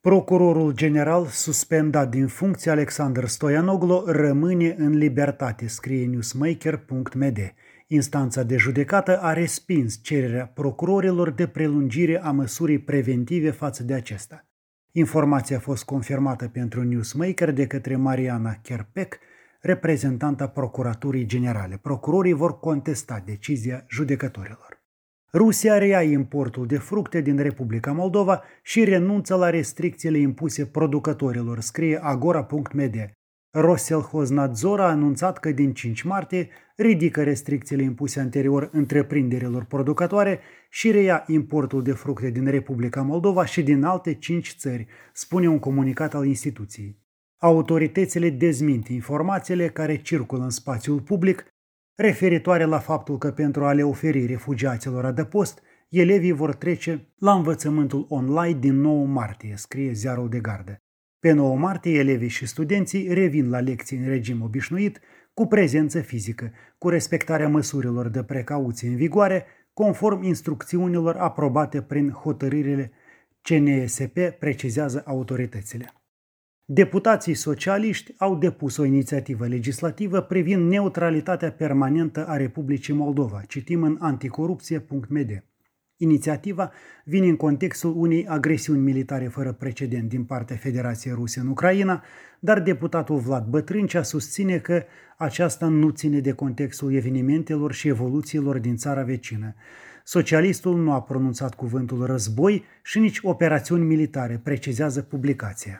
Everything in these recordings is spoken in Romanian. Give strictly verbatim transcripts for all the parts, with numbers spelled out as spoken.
Procurorul general suspendat din funcție Alexandru Stoianoglu rămâne în libertate, scrie newsmaker punct m d. Instanța de judecată a respins cererea procurorilor de prelungire a măsurii preventive față de acesta. Informația a fost confirmată pentru Newsmaker de către Mariana Kerpec, reprezentanta Procuraturii Generale. Procurorii vor contesta decizia judecătorilor. Rusia reia importul de fructe din Republica Moldova și renunță la restricțiile impuse producătorilor, scrie agora punct m d. Roselhoznadzor a anunțat că din cinci martie ridică restricțiile impuse anterior întreprinderilor producătoare și reia importul de fructe din Republica Moldova și din alte cinci țări, spune un comunicat al instituției. Autoritățile dezmint informațiile care circulă în spațiul public referitoare la faptul că pentru a le oferi refugiaților adăpost, elevii vor trece la învățământul online din nouă martie, scrie Ziarul de Gardă. Pe nouă martie, elevii și studenții revin la lecții în regim obișnuit, cu prezență fizică, cu respectarea măsurilor de precauție în vigoare, conform instrucțiunilor aprobate prin hotărârile C N S P, precizează autoritățile. Deputații socialiști au depus o inițiativă legislativă privind neutralitatea permanentă a Republicii Moldova, citim în anticorupție punct m d. Inițiativa vine în contextul unei agresiuni militare fără precedent din partea Federației Ruse în Ucraina, dar deputatul Vlad Bătrâncea susține că aceasta nu ține de contextul evenimentelor și evoluțiilor din țara vecină. Socialistul nu a pronunțat cuvântul război și nici operațiuni militare, precizează publicația.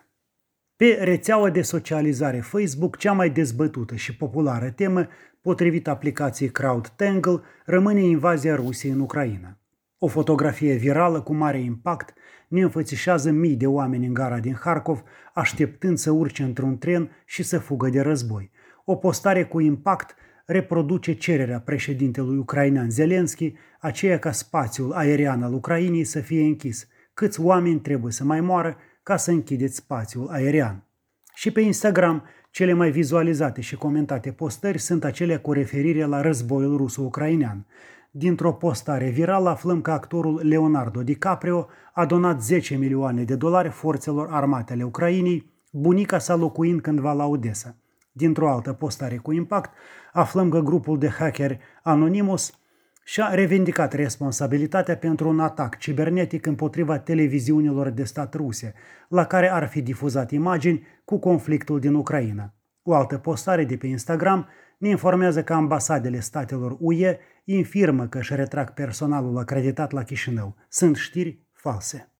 Pe rețeaua de socializare Facebook, cea mai dezbătută și populară temă, potrivit aplicației CrowdTangle, rămâne invazia Rusiei în Ucraina. O fotografie virală cu mare impact ne înfățișează mii de oameni în gara din Harkov, așteptând să urce într-un tren și să fugă de război. O postare cu impact reproduce cererea președintelui ucrainean Zelensky, aceea ca spațiul aerian al Ucrainei să fie închis. Câți oameni trebuie să mai moară ca să închideți spațiul aerian? Și pe Instagram, cele mai vizualizate și comentate postări sunt acelea cu referire la războiul ruso-ucrainean. Dintr-o postare virală aflăm că actorul Leonardo DiCaprio a donat zece milioane de dolari forțelor armate ale Ucrainei, bunica sa locuind cândva la Odessa. Dintr-o altă postare cu impact, aflăm că grupul de hacker Anonymous și-a revendicat responsabilitatea pentru un atac cibernetic împotriva televiziunilor de stat ruse, la care ar fi difuzat imagini cu conflictul din Ucraina. O altă postare de pe Instagram ne informează că ambasadele statelor U E infirmă că își retrag personalul acreditat la Chișinău. Sunt știri false.